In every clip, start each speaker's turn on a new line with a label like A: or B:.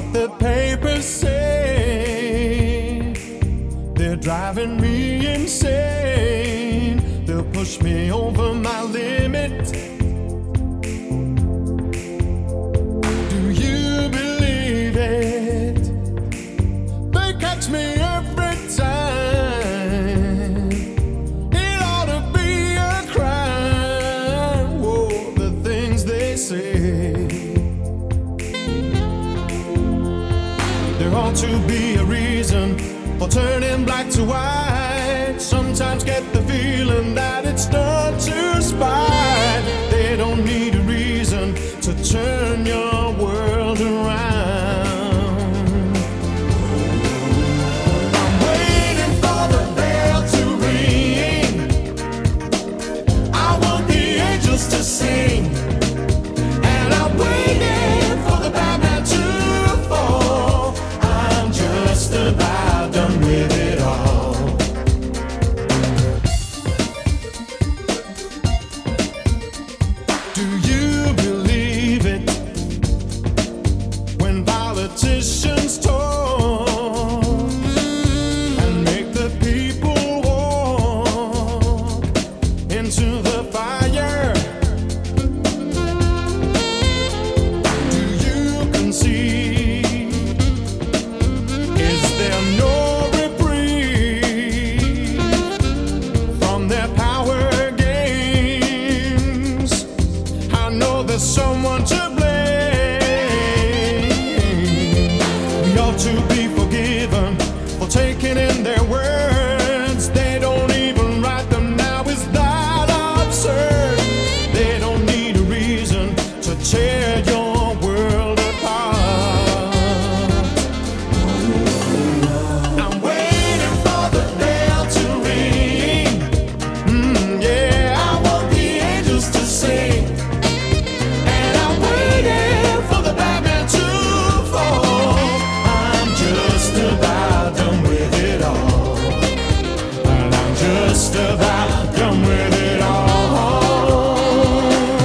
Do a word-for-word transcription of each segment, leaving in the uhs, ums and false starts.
A: what the papers say. They're driving me insane. They'll push me over my limit. Do you believe it? They catch me every time. It ought to be a crime. Whoa, the things they say. There ought to be a reason for turning black to white. Sometimes get the feeling that it's done to spite. They don't need a reason to turn your world around. I'm waiting for the bell to ring. I want the angels to sing. And I'm waiting for the Batman to fall. I'm just about done with it all. Do you believe it when politicians talk and make the people walk into the fire? Do you conceive? Is there no reprieve from their power games? I know there's someone to blame. We ought to be forgiven for taking in their words. They don't even write them now. Is that absurd? They don't need a reason to tear your world apart. I'm waiting for the bell to ring. Mm, yeah, I want the angels to sing. And I'm waiting for the Batman to fall. I'm just about done with it all. And I'm just about done with it all.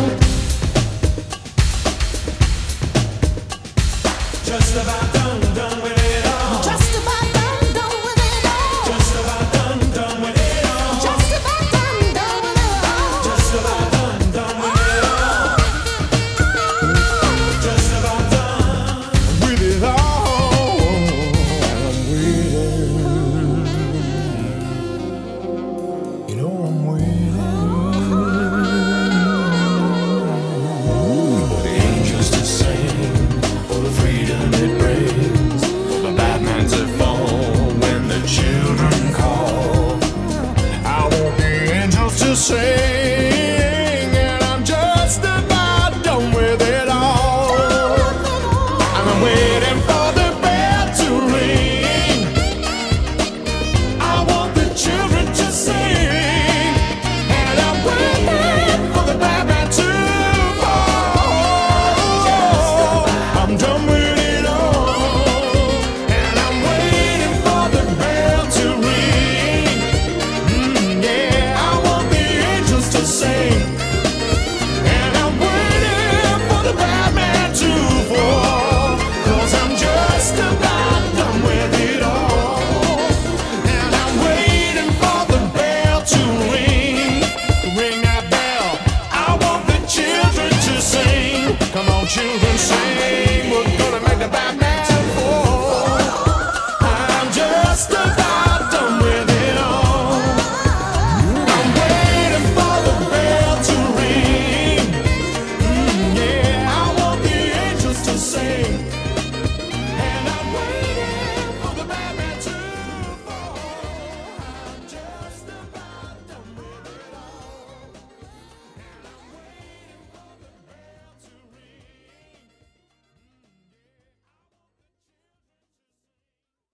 A: Just about done, done with it all.
B: Just about done, done with it all.
A: Just about done, done with it all.
B: Just about done, done with it all.
A: Just about done, done with it all. Just about done with it all. I'm waiting. You know I'm waiting for the angels to sing, for the freedom it brings, for the Batman to fall when the children call. I want the angels to sing.